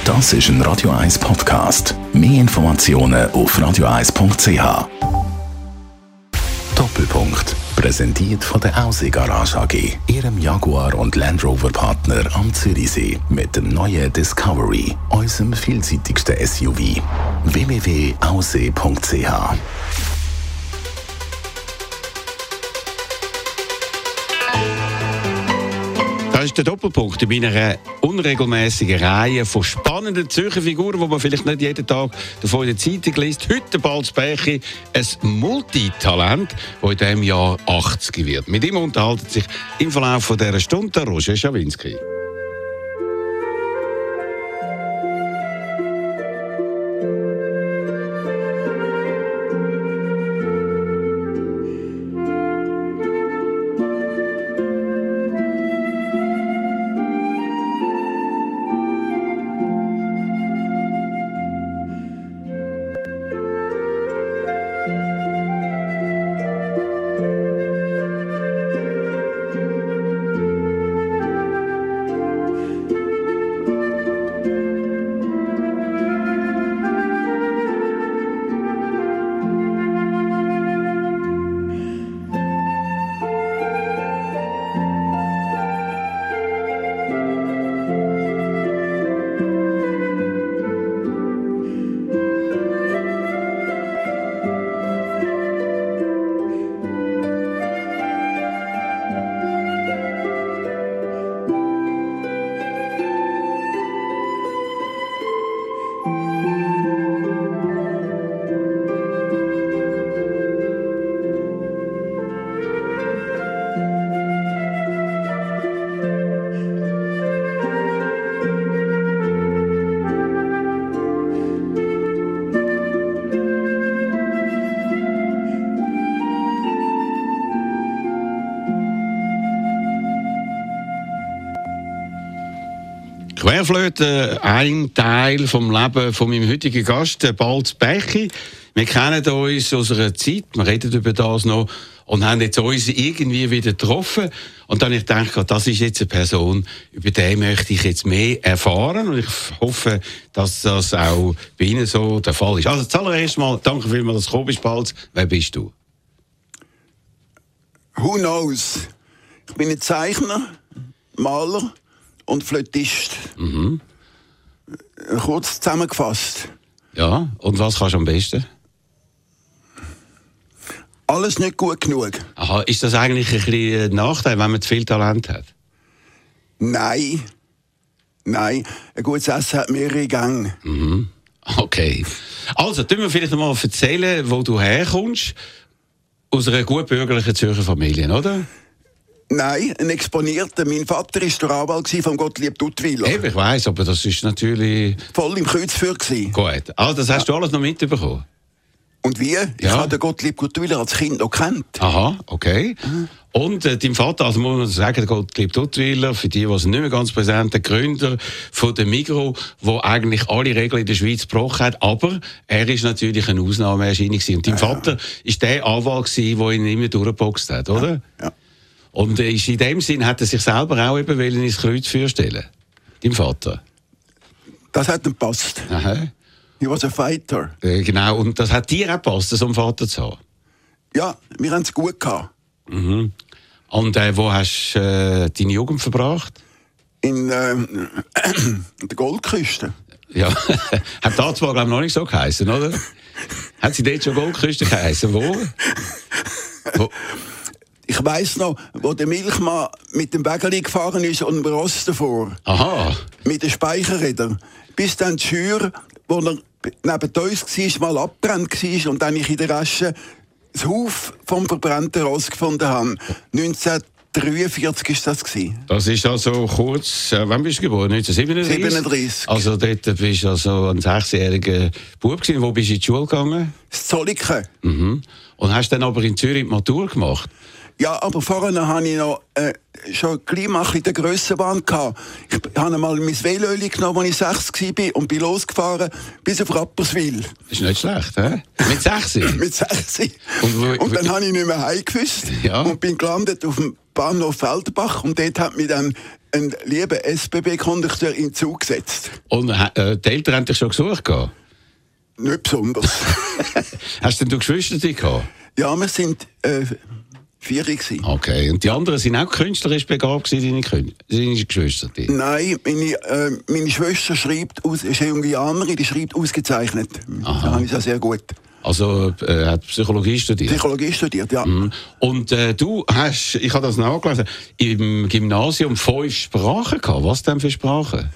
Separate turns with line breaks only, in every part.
Das ist ein Radio 1 Podcast. Mehr Informationen auf radio1.ch. Doppelpunkt. Präsentiert von der Aussie Garage AG. Ihrem Jaguar und Land Rover Partner am Zürichsee. Mit dem neuen Discovery. Unserem vielseitigsten SUV. www.aussie.ch.
Das ist der Doppelpunkt in meiner unregelmäßigen Reihe von spannenden Zürcher Figuren, die man vielleicht nicht jeden Tag davon in der Zeitung liest. Heute Balz Bächi, ein Multitalent, das in diesem Jahr 80 wird. Mit ihm unterhalten sich im Verlauf dieser Stunde Roger Schawinski. Querflöte, ein Teil vom Leben von meinem heutigen Gast, Balz Bächi. Wir kennen uns aus einer Zeit, wir reden über das noch und haben jetzt uns irgendwie wieder getroffen. Und dann habe ich gedacht, das ist jetzt eine Person, über die möchte ich jetzt mehr erfahren. Und ich hoffe, dass das auch bei Ihnen so der Fall ist. Also zuallererst mal, danke vielmals, dass du gekommen bist, Balz. Wer bist du?
Who knows? Ich bin ein Zeichner, Maler und Flötist. Mhm. Kurz zusammengefasst.
Ja, und was kannst du am besten?
Alles nicht gut genug.
Aha, ist das eigentlich ein bisschen ein Nachteil, wenn man zu viel Talent hat?
Nein. Ein gutes Essen hat mehrere Gänge.
Mhm. Okay. Also, tun wir vielleicht mal erzählen, wo du herkommst. Aus einer gut bürgerlichen Zürcher Familie, oder?
Nein, ein Exponierter. Mein Vater war der Anwalt von Gottlieb Duttweiler.
Eben, ich weiss, aber das ist natürlich...
voll im Kreuzfeuer gewesen.
Gut. Also, das hast du alles noch mitbekommen?
Und wie? Ich habe den Gottlieb Duttweiler als Kind noch gekannt.
Aha, okay. Mhm. Und dein Vater, also muss man sagen, der Gottlieb Duttweiler, für die es nicht mehr ganz präsent, der Gründer von der Migros, der eigentlich alle Regeln in der Schweiz gebrochen hat, aber er ist natürlich eine Ausnahmeerscheinung gewesen. Und dein Vater ist der Anwalt gewesen, der ihn immer durchgeboxt hat, oder?
Ja.
Und in dem Sinn hat er sich selber auch eben ins Kreuzfeuer stellen, dein Vater.
Das hat ihm gepasst.
Aha.
He was a fighter.
Genau, und das hat dir auch gepasst, so einen Vater zu haben?
Ja, wir haben es gut gehabt.
Mhm. Und wo hast du deine Jugend verbracht?
In der Goldküste.
Ja, hat das zwar, glaube ich, noch nicht so geheißen, oder? Hat sie dort schon Goldküste geheißen? Wo?
Ich weiss noch, wo der Milchmann mit dem Wägeli gefahren ist und dem Ross davor.
Aha.
Mit den Speicherrädern. Bis dann die Schür, wo er neben uns war, mal abgebrannt war und dann ich in der Asche das Huf vom verbrannten Ross gefunden habe. 1943 war das.
Das ist also kurz, wann bist du geboren? 1937?
37.
Also dort bist du also ein 6-jähriger Bub gewesen. Wo bist du in die Schule gegangen?
Das Zolliken.
Mhm. Und hast dann aber in Zürich die Matur gemacht?
Ja, aber vorher hatte ich noch schon gleich mal in der Grössenbahn gehabt. Ich habe mal mein Velöli genommen, als ich 6 war und bin losgefahren bis auf Rapperswil.
Das ist nicht schlecht, hä? Mit 6?
Mit 6. Und dann habe ich nicht mehr heim gewusst und bin gelandet auf dem Bahnhof Feldbach und dort hat mich dann einen lieben SBB-Kondukteur in den Zug gesetzt.
Und die Eltern haben dich schon gesucht?
Nicht besonders.
Hast denn du Geschwister gehabt?
Ja, wir sind 4 gewesen.
Okay, und die anderen sind auch künstlerisch begabt gewesen, deine Geschwister?
Nein, meine Schwester schreibt, ist eine Jungianerin, die schreibt ausgezeichnet.
Aha.
Da habe ich auch sehr gut.
Also hat Psychologie studiert?
Psychologie studiert, ja.
Mhm. Und du hast, ich habe das nachgelesen, im Gymnasium 5 Sprachen gehabt. Was denn für Sprachen?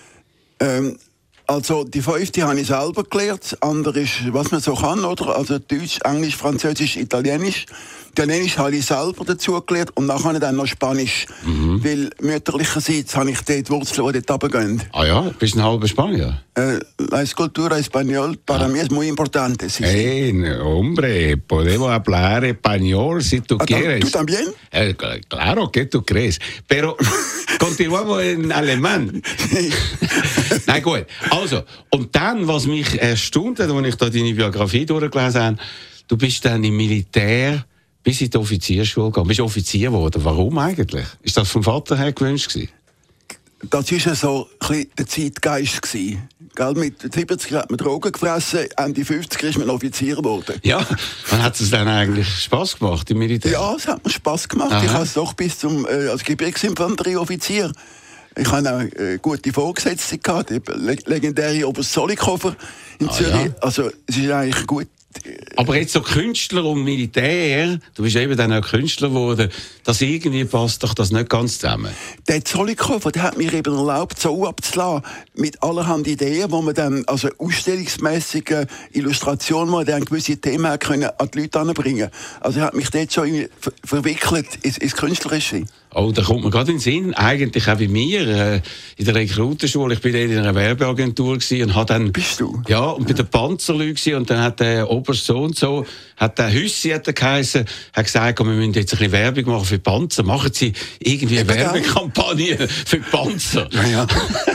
Also die 5 habe ich selber gelernt. Das andere ist, was man so kann, oder? Also Deutsch, Englisch, Französisch, Italienisch. Italienisch habe ich selber dazu gelernt und nachher dann noch Spanisch. Weil mütterlicherseits habe ich dort Wurzeln, die dort runtergehen.
Ah ja, bist ein halber Spanier?
La escultura español para mí es muy importante. Sí,
Hey, hombre, podemos hablar español si tú quieres.
¿Tú también?
Claro que tú crees. Pero continuamos en alemán. Nein, gut. Also, und dann, was mich erstaunt hat, als ich da deine Biografie durchgelesen habe, du bist dann im Militär bis in die Offiziersschule gegangen. Bist Offizier geworden. Warum eigentlich? Ist das vom Vater her gewünscht gewesen?
Das war ja so ein bisschen der Zeitgeist gewesen. Gell, mit 70 hat man Drogen gefressen, Ende 50 ist man Offizier geworden.
Ja, und hat es dann eigentlich Spass gemacht im Militär?
Ja, es hat mir Spass gemacht.
Aha.
Ich habe es doch bis zum als Gebirgsinfanterieoffizier. Ich hatte auch gute Vorgesetzte gehabt, die legendäre Oberst Zollikofer in Zürich.
Ja.
Also es ist eigentlich gut.
Aber jetzt so Künstler und Militär, du bist eben dann auch Künstler geworden, das irgendwie passt doch das nicht ganz zusammen.
Der Zollikofer, der hat mir eben erlaubt, so abzulassen, mit allerhand Ideen, wo man dann, also ausstellungsmässige Illustrationen, wo man dann gewisse Themen können an die Leute anbringen. Also er hat mich dort schon irgendwie verwickelt ins Künstlerische.
Oh, da kommt mir gerade in den Sinn, eigentlich auch bei mir, in der Rekrutenschule, ich bin dort in einer Werbeagentur gewesen und habe dann...
Bist du?
Ja, und bei den Panzerleuten gewesen, und dann hat der Oberst so und so, hat der Hüssi hat der geheissen, hat gesagt, wir müssen jetzt ein bisschen Werbung machen für Panzer, machen Sie irgendwie eine Werbekampagne für Panzer.
Ja.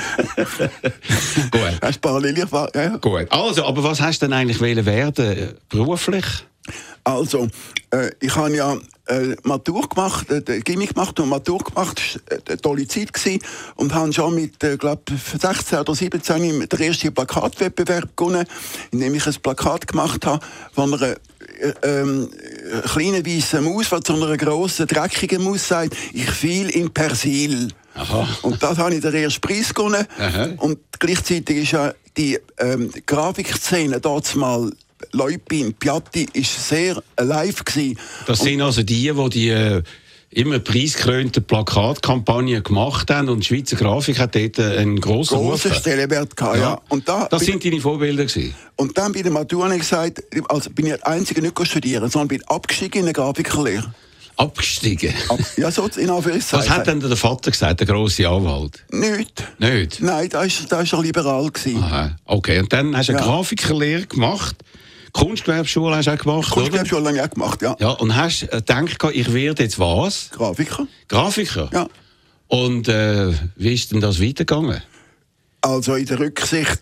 Gut.
Hast du parallel ja.
Gut. Also, aber was hast du denn eigentlich werden, beruflich?
Also, ich habe ja Matur gemacht, Gimmick gemacht und Matur gemacht. Das war eine tolle Zeit gewesen. Und habe schon mit, glaube 16 oder 17 den ersten Plakatwettbewerb gewonnen, indem ich ein Plakat gemacht habe von einer kleinen weißen Maus, die zu einer grossen, dreckigen Maus sagt, ich fiel in Persil.
Aha.
Und das habe ich den ersten Preis gewonnen.
Aha.
Und gleichzeitig ist ja die Grafikszene dort mal Leupin, Piatti, ist sehr live gewesen.
Das sind also die immer preisgekrönte Plakatkampagnen gemacht haben und die Schweizer Grafik hat dort einen grossen
Grosser Stellenwert gehabt, ja. Und
das sind deine Vorbilder gewesen?
Und dann bei der Matur habe ich gesagt, also bin ich der Einzige nicht studieren, sondern bin abgestiegen in eine Grafikerlehre.
Abgestiegen?
Ja, so in Anführungszeichen.
Was hat denn der Vater gesagt, der grosse Anwalt?
Nicht.
Nicht?
Nein, da ist er liberal gewesen.
Aha. Okay, und dann hast du eine Grafikerlehre gemacht. Kunstgewerbeschule hast du auch gemacht,
Kunstgewerbeschule habe ich auch gemacht, ja.
Ja, und hast gedacht, ich werde jetzt was?
Grafiker.
Grafiker?
Ja.
Und wie ist denn das weitergegangen?
Also in der Rücksicht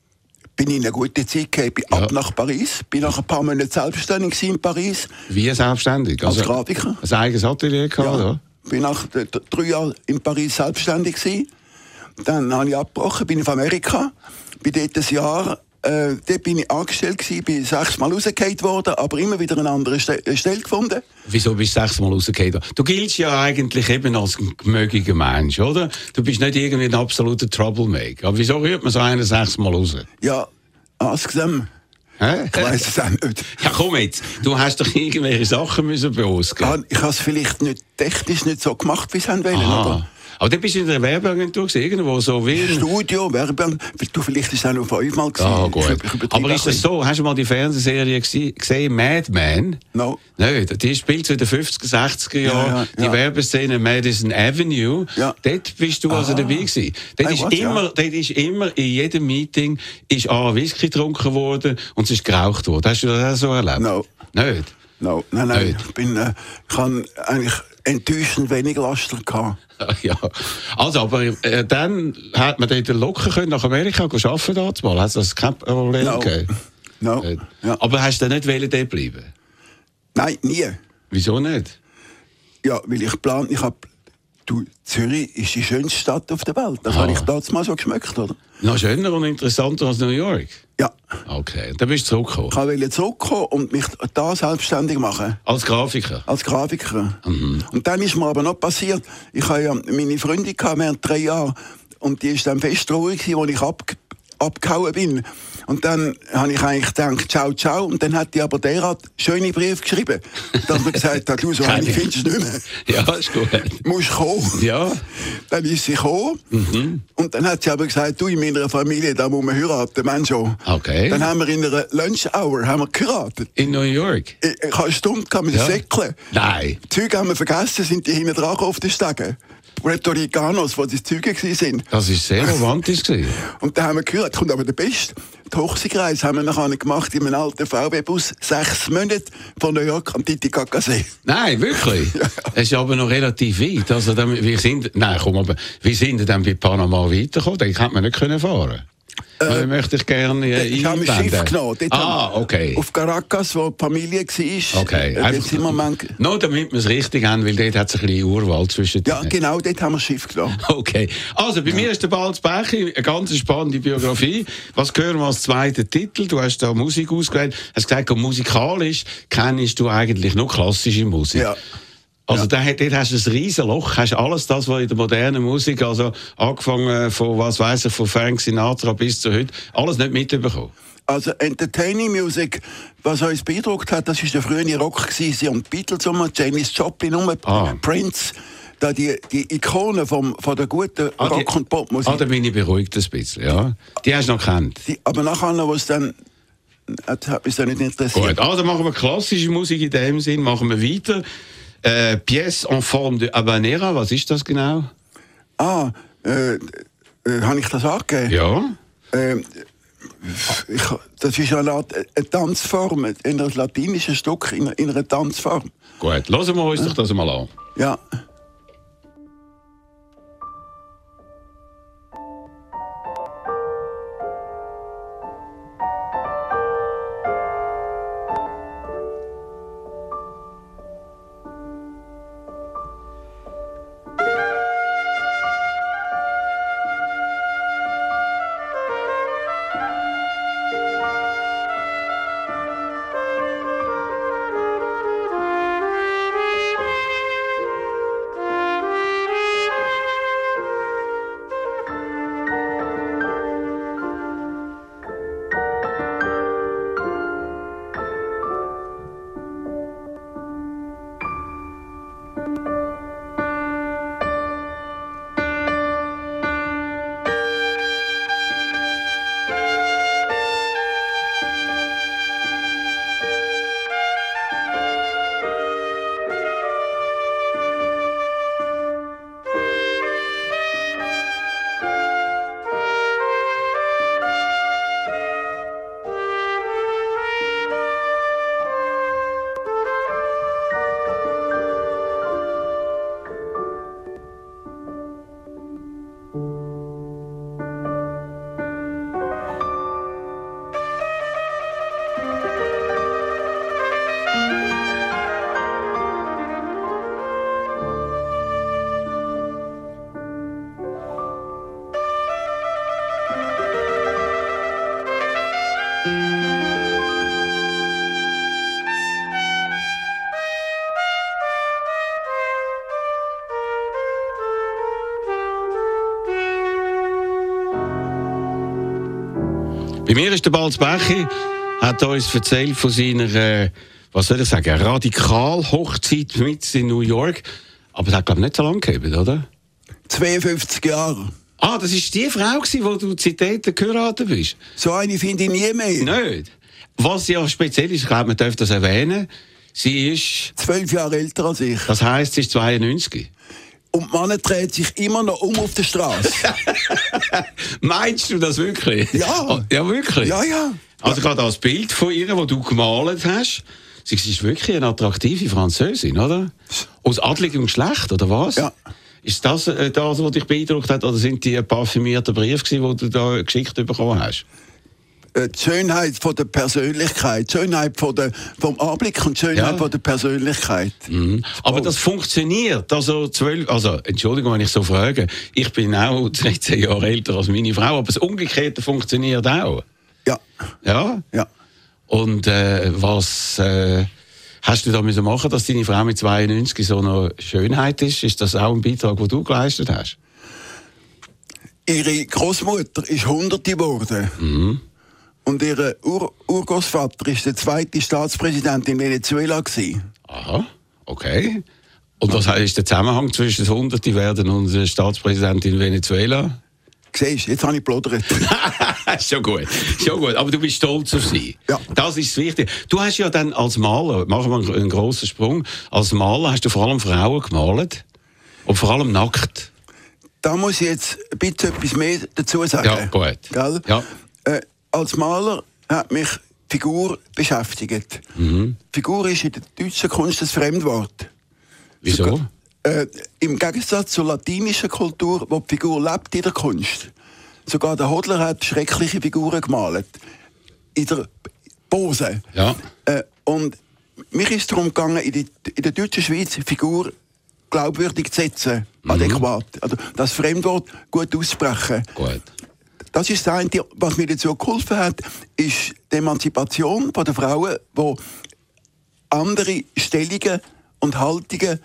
bin ich in eine gute Zeit gegangen. Bin ab nach Paris, bin nach ein paar Monaten selbstständig in Paris.
Wie selbstständig?
Als Grafiker.
Ein eigenes Atelier gehabt,
ja.
Oder?
Bin nach 3 Jahren in Paris selbstständig gewesen. Dann habe ich abgebrochen, bin auf Amerika. Bin dort ein Jahr. Dort bin ich angestellt gewesen, bin 6 Mal rausgefallen worden, aber immer wieder eine andere Stelle gefunden.
Wieso bist du 6 Mal rausgefallen worden? Du giltst ja eigentlich eben als ein gemögiger Mensch, oder? Du bist nicht irgendwie ein absoluter Troublemaker. Aber wieso rührt man so einen 6 Mal raus?
Ja, ask them. Ich weiss es auch nicht.
Ja, komm jetzt. Du hast doch irgendwelche Sachen müssen beausgeben.
Ich habe es vielleicht nicht technisch nicht so gemacht, wie sie wollen, oder?
Aber dann bist du in der Werbeagentur irgendwo so wie...
Studio, Werbeagentur. Du, vielleicht ist es auch noch 5 Mal gewesen.
Ah, gut. Aber ist das so? Hast du mal die Fernsehserie gesehen, Mad Men?
No.
Nein, die spielt so in den 50er, 60er Jahren.
Ja.
Die Werbeszene Madison Avenue.
Ja.
Dort bist du also dabei gewesen. Dort ist immer in jedem Meeting ist Whisky getrunken worden und es ist geraucht worden. Hast du das auch so erlebt?
No.
Nicht?
No. Nein. Ich habe eigentlich enttäuschend wenig Laster gehabt.
Ja, also, aber dann hat man dort locker können nach Amerika arbeiten dort mal. Hat das kein Problem gegeben?
No. Ja.
Aber hast du nicht dort bleiben?
Nein, nie.
Wieso nicht?
Ja, weil ich habe Du, Zürich ist die schönste Stadt auf der Welt. Das habe ich damals mal so geschmeckt, oder?
Noch schöner und interessanter als New York?
Ja.
Okay, dann bist du zurückgekommen.
Ich wollte zurückkommen und mich da selbstständig machen.
Als Grafiker?
Als Grafiker. Und dann ist mir aber noch passiert, ich hatte ja meine Freundin während 3 Jahren und die war dann fest traurig, als ich abgehauen bin. Und dann habe ich eigentlich gedacht, ciao, ciao. Und dann hat die aber derart schöne Briefe geschrieben, dass man gesagt hat, du, so eine findest du nicht mehr.
Ja, ist gut.
Musst kommen.
Ja.
Dann ist sie gekommen. Und dann hat sie aber gesagt, du, in meiner Familie, da muss man heiraten, Mensch schon.
Okay.
Dann haben wir in einer Lunch-Hour geheiratet.
In New York?
Ich habe eine Stunde mit den Säckeln.
Nein.
Die Züge haben wir vergessen, sind die hinten dran auf den Stegen. Puerto Ricanos, die die Züge waren.
Das war sehr romantisch.
Und dann haben wir gehört, kommt aber der Beste. Die Hochseereise haben wir nachher gemacht in einem alten VW-Bus, 6 Monate von New York am Titicacasee.
Nein, wirklich? Ja. Es ist aber noch relativ weit. Also, wir sind dann bei Panama weitergekommen? Den hätte man nicht fahren können. Möchte ich gerne
ich habe ein Schiff genommen.
Okay.
Auf Caracas, wo die Familie war.
Okay. Damit wir es richtig haben, weil dort hat es ein bisschen Urwald zwischen.
Ja, genau, dort haben wir ein Schiff genommen.
Okay. Also, bei mir ist der Balz Bechi, eine ganz spannende Biografie. Was hören wir als zweiten Titel? Du hast da Musik ausgewählt. Du hast gesagt, musikalisch kennst du eigentlich nur klassische Musik.
Ja.
Also dort hast du ein riesen Loch, hast alles das, was in der modernen Musik, also angefangen von, von Frank Sinatra bis zu heute, alles nicht mitbekommen.
Also Entertaining Music, was uns beeindruckt hat, das war der frühe Rock gewesen, und Beatles Janis Joplin Prince, da die Ikone von der guten Rock- und Popmusik.
Da bin ich beruhigt ein bisschen, ja. Die hast du noch gekannt.
Aber nachher, wo es dann hat mich dann nicht interessiert.
Gut, also machen wir klassische Musik in dem Sinn, machen wir weiter. Pièce en forme de Habanera, was ist das genau?
Habe ich das angegeben?
Ja.
Das ist eine Tanzform, ein latinisches Stück in einer Tanzform.
Gut, hören wir uns doch das mal an.
Ja.
Bei mir ist der Balz Bechi, hat uns erzählt von seiner, Radikal-Hochzeit mit in New York. Aber das hat, glaube ich, nicht so lange gegeben, oder?
52 Jahre.
Ah, das war die Frau, die du Zitäten geheiratet bist?
So eine finde ich nie mehr.
Nicht? Was ja speziell ist, ich glaube, man darf das erwähnen, sie ist
12 Jahre älter als ich.
Das heisst, sie ist 92.
Und die Mann dreht sich immer noch auf der Straße.
Meinst du das wirklich?
Ja.
Ja, wirklich?
Ja, ja.
Also gerade das Bild von ihr, das du gemalt hast, sie ist wirklich eine attraktive Französin, oder? Aus adligem Geschlecht, oder was?
Ja.
Ist das, was dich beeindruckt hat, oder sind die parfümierten Briefe, die du da geschickt bekommen hast?
Die Schönheit von der Persönlichkeit, die Schönheit vom Anblick und die Schönheit von der Persönlichkeit.
Mhm. Aber das funktioniert. Also, Entschuldigung, wenn ich so frage. Ich bin auch 13 Jahre älter als meine Frau, aber das Umgekehrte funktioniert auch.
Ja.
Ja?
Ja.
Und was hast du da müssen machen, dass deine Frau mit 92 so eine Schönheit ist? Ist das auch ein Beitrag, den du geleistet hast?
Ihre Großmutter ist 100 geworden.
Mhm.
Und ihr Urgroßvater war der zweite Staatspräsident in Venezuela gewesen.
Aha, okay. Und was ist der Zusammenhang zwischen 100 werden und der Staatspräsident in Venezuela?
Siehst du, jetzt habe ich geplaudert.
Schon gut. Aber du bist stolz auf sie.
Ja.
Das ist das Wichtige. Du hast ja dann als Maler, machen wir einen grossen Sprung, als Maler hast du vor allem Frauen gemalt. Und vor allem nackt.
Da muss ich jetzt ein bisschen etwas mehr dazu sagen.
Ja, gut.
Gell?
Ja.
Als Maler hat mich die Figur beschäftigt.
Mhm.
Figur ist in der deutschen Kunst ein Fremdwort.
Wieso?
Im Gegensatz zur latinischen Kultur, wo die Figur lebt in der Kunst. Sogar der Hodler hat schreckliche Figuren gemalt. In der Pose.
Ja.
Und mich ist darum gegangen, in der deutschen Schweiz die Figur glaubwürdig zu setzen. Adäquat. Also das Fremdwort gut aussprechen.
Gut.
Das ist das eine, was mir dazu geholfen hat, ist die Emanzipation der Frauen, die andere Stellungen und Haltungen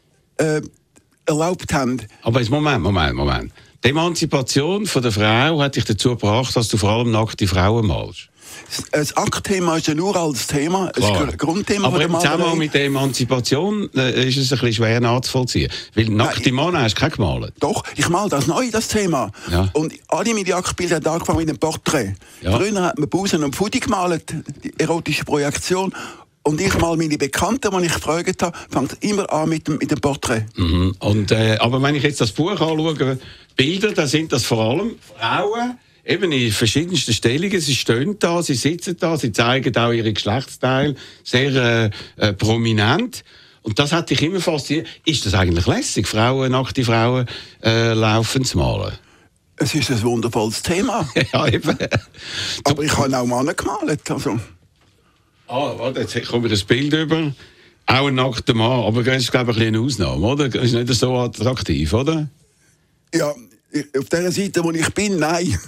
erlaubt haben.
Aber jetzt Moment. Die Emanzipation von der Frau hat dich dazu gebracht, dass du vor allem nackte Frauen malst.
Das Aktthema ist ein uraltes Thema, ein Grundthema.
Aber
von
im
der
Zusammenhang
Malerei.
mit der Emanzipation ist es ein bisschen schwer nachzuvollziehen. Weil nackte Männer hast du keine gemalt.
Doch, ich mal das neu, das Thema.
Ja.
Und alle meine Jagdbilder haben angefangen mit einem Porträt.
Ja.
Früher hat man Busen und Fudi gemalt, die erotische Projektion. Und ich mal meine Bekannten, die ich gefragt habe, fängt immer an mit dem Porträt.
Mhm. Und, aber wenn ich jetzt das Buch anschaue, Bilder, dann sind das vor allem Frauen, eben in verschiedensten Stellungen. Sie stehen da, sie sitzen da, sie zeigen auch ihre Geschlechtsteile sehr prominent. Und das hat dich immer fasziniert. Ist das eigentlich lässig, nackte Frauen laufen zu malen?
Es ist ein wundervolles Thema.
Ja, eben.
Aber ich habe auch Männer gemalt. Also.
Warte, jetzt kommt mir ein Bild über. Auch ein nackter Mann, aber das ist, glaube ich, eine Ausnahme, oder? Das ist nicht so attraktiv, oder?
Ja, auf der Seite, wo ich bin, nein.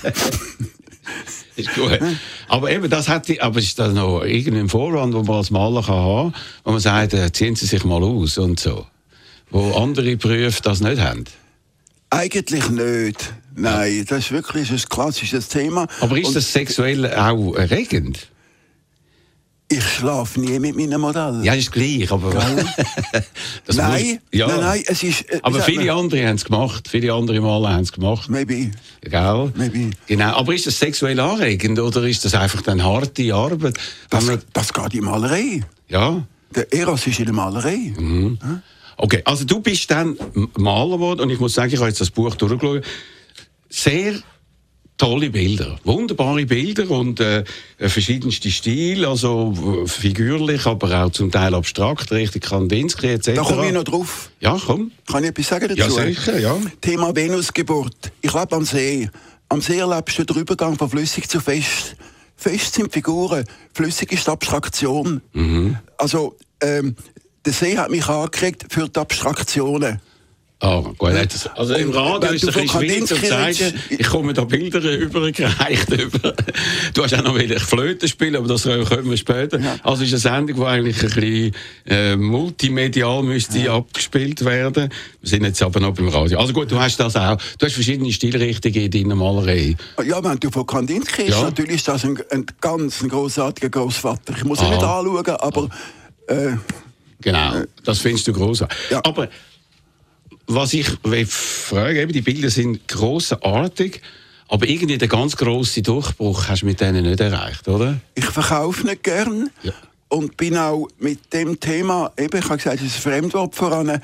Ist gut. Aber eben, aber ist das noch irgendein Vorwand, den man als Maler haben kann, wo man sagt, ziehen Sie sich mal aus und so? Wo andere Berufe das nicht haben?
Eigentlich nicht. Nein, das ist wirklich ein klassisches Thema.
Aber ist das sexuell auch erregend?
Ich schlafe nie mit meinem Modell.
Ja, ist gleich, aber... das
nein, nein, es ist...
aber viele andere haben es gemacht. Viele andere Maler haben es gemacht.
Maybe.
Gell?
Maybe.
Genau. Aber ist das sexuell anregend oder ist das einfach eine harte Arbeit?
Das geht in Malerei.
Ja.
Der Eros ist in der Malerei.
Mhm. Okay, also du bist dann Maler geworden und ich muss sagen, ich habe jetzt das Buch durchgeschaut. Sehr tolle Bilder, wunderbare Bilder und verschiedenste Stile, also figürlich, aber auch zum Teil abstrakt, richtig Kandinsky etc.
Da komme ich noch drauf.
Ja, komm.
Kann ich etwas sagen dazu?
Ja, sicher, ja.
Thema Venusgeburt. Ich lebe am See. Am See erlebst du den Übergang von flüssig zu fest. Fest sind Figuren, flüssig ist die Abstraktion.
Mhm.
Also, der See hat mich angeregt für die Abstraktionen.
Gut. Also im Radio ist es ein bisschen schwierig, du sagst, ich komme da Bilder übergereicht über. Du hast auch noch Flöte spielen, aber das können wir später. Ja. Also es ist eine Sendung, die eigentlich ein bisschen multimedial müsste abgespielt werden. Wir sind jetzt aber noch beim Radio. Also gut, du hast das auch. Du hast verschiedene Stilrichtungen in deiner Malerei. Ja,
wenn du von Kandinsky ist, natürlich ist das ein ganz grossartiger Großvater. Ich muss ihn nicht anschauen, aber...
genau, das findest du grossartig. Ja. Aber was ich frage, eben, die Bilder sind grossartig, aber irgendwie den ganz grossen Durchbruch hast du mit denen nicht erreicht, oder?
Ich verkaufe nicht gern und bin auch mit dem Thema, eben, ich habe gesagt, es ist ein Fremdwort voran,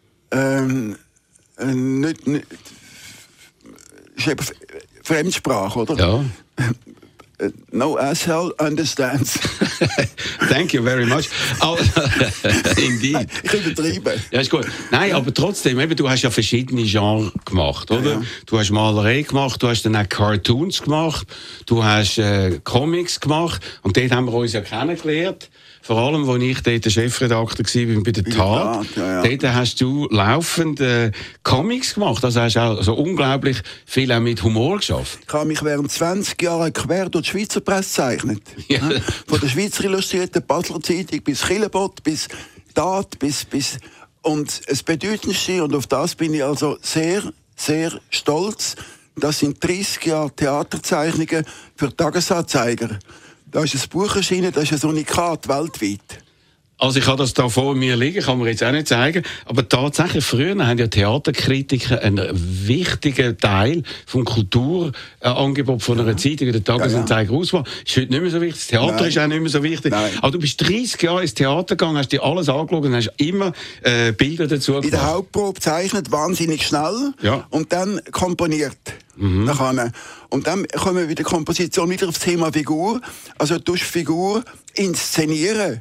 ist eben Fremdsprache, oder?
Ja.
No asshole understands.
Thank you very much. Indeed.
Ich übertreibe.
Ja, ist gut. Nein, aber trotzdem, eben, du hast ja verschiedene Genres gemacht, oder?
Ja.
Du hast Malerei gemacht, du hast dann auch Cartoons gemacht, du hast Comics gemacht und dort haben wir uns ja kennengelernt. Vor allem, als ich dort der Chefredakteur war bei der Tat.
Ja.
Dort hast du laufend Comics gemacht. Also hast auch so unglaublich viel auch mit Humor geschafft.
Ich habe mich während 20 Jahren quer durch die Schweizer Presse gezeichnet.
Ja.
Von der Schweizer Illustrierten, Basler Zeitung bis Chilebot, bis Tat, bis und das Bedeutendste, und auf das bin ich also sehr, sehr stolz, das sind 30 Jahre Theaterzeichnungen für Tagesanzeiger. Da ist ein Buch erschienen, das ist ein Unikat weltweit.
Also ich habe das da vor mir liegen, kann man jetzt auch nicht zeigen. Aber tatsächlich, früher haben ja Theaterkritiker einen wichtigen Teil vom Kulturangebot von einer Zeitung, der Tagesanzeiger, ausgemacht. Ist heute nicht mehr so wichtig. Das Theater ist auch nicht mehr so wichtig.
Nein.
Aber du bist 30 Jahre ins Theater gegangen, hast dir alles angeschaut und hast immer Bilder dazu gemacht.
In der Hauptprobe zeichnet wahnsinnig schnell und dann komponiert. Nachher. Und dann kommen wir wieder Komposition wieder aufs Thema Figur. Also du musst Figur inszenieren.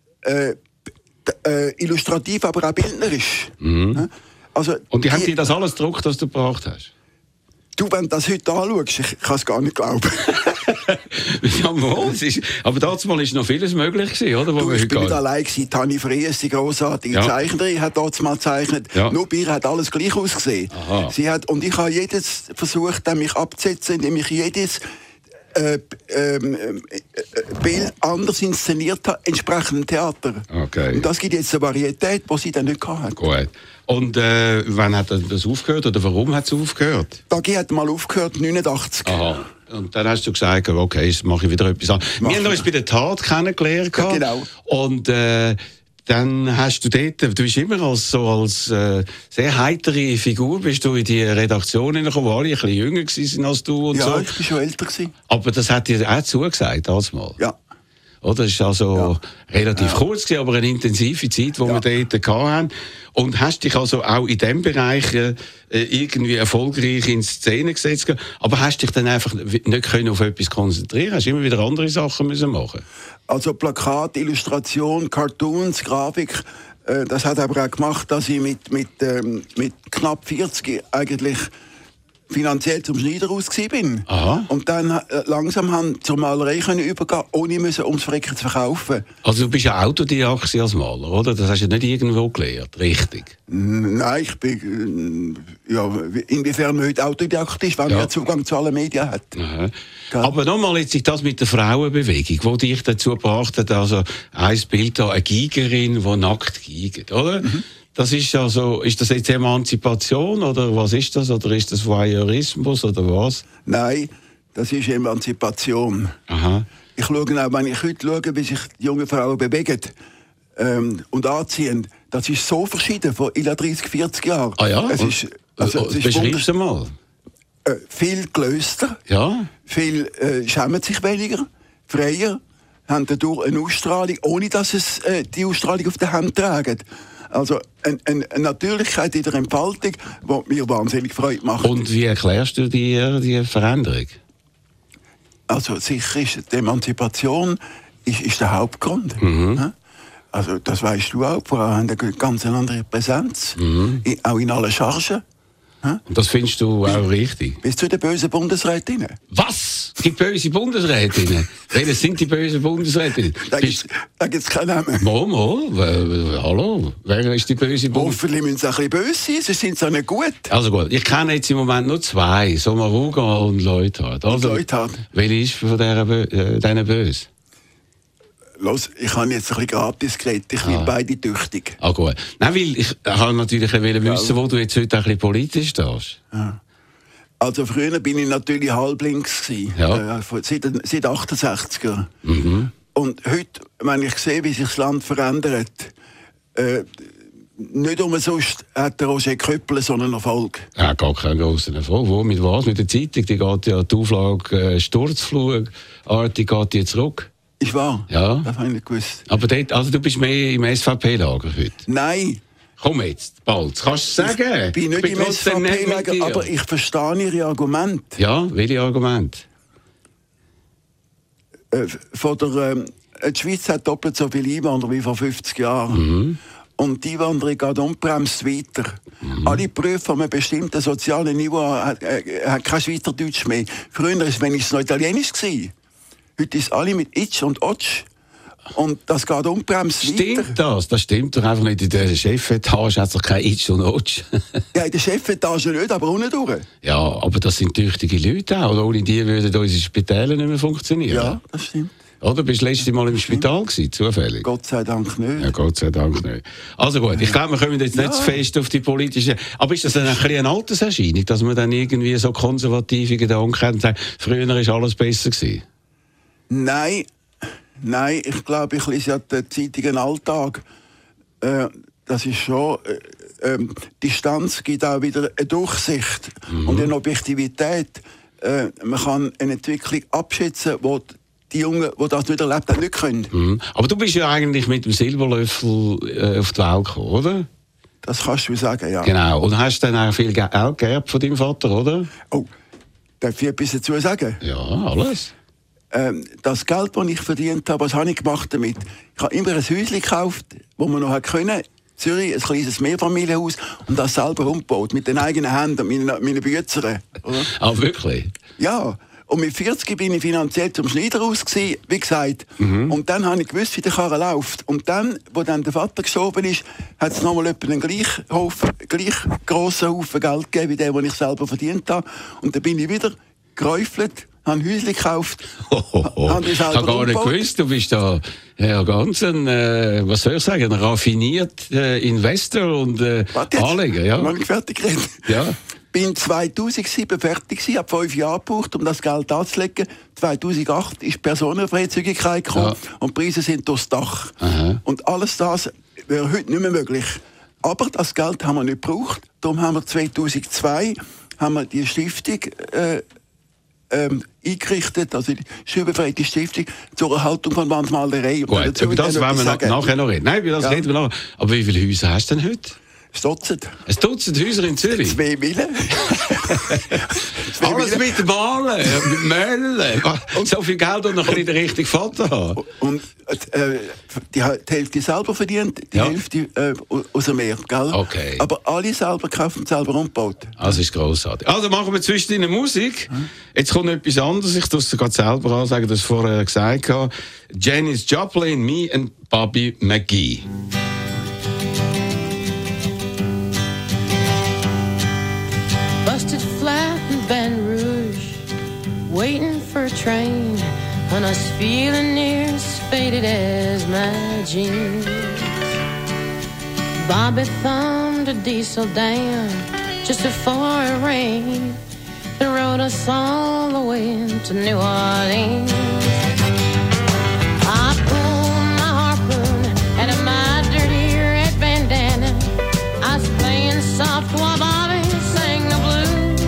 Illustrativ, aber auch bildnerisch. Also,
und die haben dir das alles gedruckt, was du gebracht hast?
Du, wenn du das heute anschaust, ich kann es gar nicht glauben.
Ja, mal, aber damals war noch vieles möglich gewesen, oder?
Du, ich bin nicht allein gewesen. Tani Fries, die grossartige Zeichnerin, hat damals mal gezeichnet.
Ja.
Nur bei ihr hat alles gleich ausgesehen. Und ich habe jedes versucht, mich abzusetzen, indem ich jedes Bild anders inszeniert habe, entsprechend im Theater.
Okay.
Und das gibt jetzt eine Varietät, die sie dann nicht hatte.
Gut. Und wann hat das aufgehört oder warum hat es aufgehört?
Dagi hat mal aufgehört, 89.
Aha. Und dann hast du gesagt, okay, jetzt mache ich wieder etwas an. Wir haben uns bei der Tat kennengelernt.
Ja, genau.
Und dann hast du dort, du bist immer als sehr heitere Figur, bist du in die Redaktion hineingekommen, wo alle ein bisschen jünger waren als du und
ja,
so.
Ich war schon älter gewesen.
Aber das hat dir auch zugesagt, damals mal.
Ja.
Oder? Das war also relativ kurz gewesen, aber eine intensive Zeit, die wir dort hatten. Und hast dich also auch in diesem Bereich irgendwie erfolgreich in Szene gesetzt. Aber hast dich dann einfach nicht können auf etwas konzentrieren? Hast immer wieder andere Sachen müssen machen?
Also Plakat, Illustration, Cartoons, Grafik. Das hat aber auch gemacht, dass ich mit knapp 40 eigentlich finanziell zum Schneider aus bin.
Aha.
Und dann langsam zur Malerei können übergehen, ohne ums Verrecken zu verkaufen.
Also du bist ja Autodidakt als Maler, oder? Das hast du nicht irgendwo gelernt, richtig?
Nein, ich bin inwiefern man heute Autodidakt ist, wenn man Zugang zu allen Medien hat.
Aha. Aber nochmal jetzt das mit der Frauenbewegung, die dich dazu gebracht hat, also ein Bild da, eine Geigerin, die nackt geigt, oder? Das ist also, ist das jetzt Emanzipation oder was ist das? Oder ist das Voyeurismus oder was?
Nein, das ist Emanzipation.
Aha.
Ich schaue auch, wenn ich heute schaue, wie sich die jungen Frauen bewegen und anziehen, das ist so verschieden von 30, 40 Jahren.
Ah ja?
Es ist
beschreib's mal.
Viel gelöster,
Ja?
viel schämen sich weniger, freier, haben dadurch eine Ausstrahlung, ohne dass es die Ausstrahlung auf der Hand tragen. Also eine Natürlichkeit in der Entfaltung, die mir wahnsinnig Freude macht.
Und wie erklärst du die Veränderung?
Also sicher ist die Emanzipation ist der Hauptgrund. Also das weißt du auch, Frauen haben eine ganz andere Präsenz, auch in allen Chargen.
Und das findest du auch richtig?
Bis zu den bösen Bundesrätinnen.
Was? Es gibt böse Bundesrätinnen? Welche sind die bösen Bundesrätinnen?
Da gibt es keinen Namen.
Hallo? Wer ist die böse Bundesrätin?
Hoffentlich müssen sie ein bisschen böse sein, sonst sind sie auch nicht gut.
Also gut, ich kenne jetzt im Moment nur zwei, Sommaruga und Leuthard. Also,
Leuthard.
Welche ist von diesen böse?
Los, ich habe jetzt ein bisschen gratis geredet, ich will beide tüchtig.
Ah gut. Nein, weil ich habe natürlich wissen, wo du jetzt heute ein bisschen politisch stehst.
Ja. Also früher bin ich natürlich halblinks gewesen, seit 68er. Und heute, wenn ich sehe, wie sich das Land verändert, nicht umsonst hat der Roger Köppel so einen Erfolg.
Ja, gar keinen grossen Erfolg. Wo, mit was? Mit der Zeitung? Die geht ja die Auflage Sturzflugartig geht die zurück.
Ist wahr?
Ja.
Das habe ich nicht gewusst.
Aber dort, also du bist mehr im SVP-Lager heute?
Nein.
Komm jetzt, bald. Kannst du sagen?
Ich bin nicht im SVP-Lager, aber ich verstehe Ihre Argumente.
Ja, welche Argumente?
Von der die Schweiz hat doppelt so viele Einwanderer wie vor 50 Jahren. Und die Einwanderung geht unbremst weiter. Alle Berufe an einem bestimmten sozialen Niveau hat kein Schweizerdeutsch mehr. Früher war es wenigstens noch Italienisch gewesen. Heute ist alle mit Itch und Otsch. Und das geht unbremst weiter.
Stimmt das? Das stimmt doch einfach nicht. In der Chefetage hat es doch kein Itch und Otsch.
Ja, in der Chefetage nicht, aber unten durch.
Ja, aber das sind tüchtige Leute auch. Oder ohne die würden unsere Spitäle nicht mehr funktionieren.
Ja, das stimmt.
Oder bist du das letzte Mal im Spital gewesen, zufällig?
Gott sei Dank nicht.
Ja, Gott sei Dank nicht. Also gut, ich glaube, wir kommen jetzt nicht zu fest auf die politische... Aber ist das dann ein bisschen eine Alterserscheinung, dass man dann irgendwie so konservative Gedanken hat und sagt, früher war alles besser gewesen?
Nein, ich glaube, ich lese ja den Zeitungen Alltag. Das ist schon... Distanz gibt auch wieder eine Durchsicht und eine Objektivität. Man kann eine Entwicklung abschätzen, wo die Jungen, die das nicht erlebt haben, nicht können.
Aber du bist ja eigentlich mit dem Silberlöffel auf die Welt gekommen, oder?
Das kannst du sagen, ja.
Genau. Und hast dann auch viel Geld geerbt von deinem Vater, oder?
Oh, darf ich etwas dazu sagen?
Ja, alles.
Das Geld, das ich verdient habe, was habe ich gemacht damit? Ich habe immer ein Häuschen gekauft, wo man noch können. Zürich, ein kleines Mehrfamilienhaus und das selber umgebaut, mit den eigenen Händen, meinen Büzern.
Ah, wirklich?
Ja. Und mit 40 bin ich finanziell zum Schneider aus gewesen, wie gesagt. Und dann habe ich gewusst, wie der Karren läuft. Und dann, wo dann der Vater gestorben ist, hat es nochmal etwa einen gleich grossen Haufen Geld gegeben, wie den, den ich selber verdient habe. Und dann bin ich wieder geräufelt, habe ein Häuschen gekauft.
Ich habe gar nicht gewusst, du bist da ganz ein, was soll ich sagen, ein raffinierter Investor und Anleger. Ja.
Noch nicht fertig geredet.
Ja.
Bin 2007 fertig gewesen, habe 5 Jahre gebraucht, um das Geld anzulegen. 2008 ist Personenfreizügigkeit gekommen und die Preise sind durchs Dach. Und alles das wäre heute nicht mehr möglich. Aber das Geld haben wir nicht gebraucht. Darum haben wir 2002 die Stiftung eingerichtet, also die schulbefreite Stiftung zur Erhaltung von Wandmalerei.
Gut, über das wollen wir nachher noch reden. Nein, über das reden wir noch. Aber wie viele Häuser hast du denn heute?
Ein Dutzend.
Ein Dutzend Häuser in Zürich?
2 Mille.
Alles mit Malen, mit Möllen. So viel Geld und noch ein bisschen den richtigen Vater haben.
Und die Hälfte selber verdient, die Hälfte aus dem Meer, gell?
Okay.
Aber alle selber kaufen, selber umgebaut.
Das ist grossartig. Also machen wir zwischendrin Musik. Jetzt kommt etwas anderes. Ich muss es gerade selber ansagen, das vorher gesagt habe. Janis Joplin, Me and Bobby McGee.
Busted flat in Baton Rouge, waiting for a train, and I was feeling near as faded as my jeans. Bobby thumbed a diesel down just before it rained and rode us all the way to New Orleans. I pulled my harpoon out of my dirty red bandana. I was playing soft while Bobby sang the blues.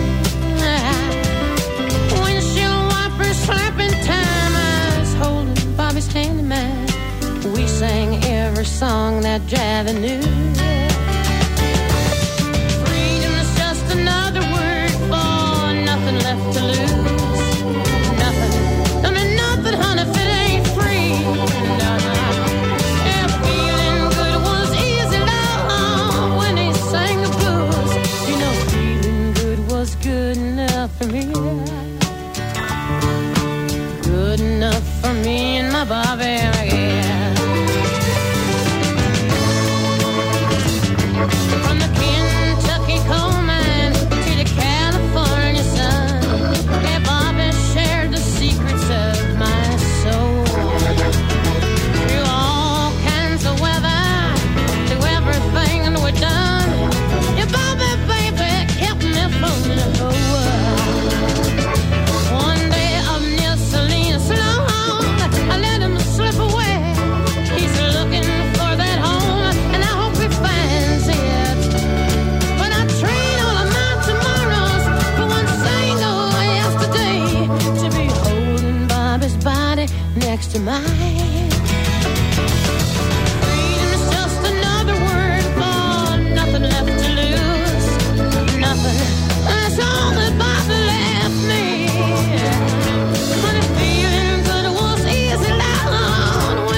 Windshield wipers slapping time, I was holding Bobby's hand in mine. We sang every song that Javi knew. Freedom is just another word for nothing left to lose. Nothing, I mean nothing, honey, if it ain't free. Yeah, feeling good was easy, love, when he sang the blues. You know, feeling good was good enough for me. Good enough for me and my Bobby, yeah. From the Kentucky coal mine to the California sun, yeah, Bobby shared the secrets of my soul. Through all kinds of weather, through everything we've done, yeah, Bobby, baby, kept me from the whole world. One day of near Salinas long, I let him slip away. He's looking for that home, and I hope he finds it. But I trade all of my tomorrows for one single yesterday, to be holding Bobby's body next to mine. Freedom is just another word for nothing left to lose. Nothing, that's all that Bobby left me. But if feeling good was easy, Lord,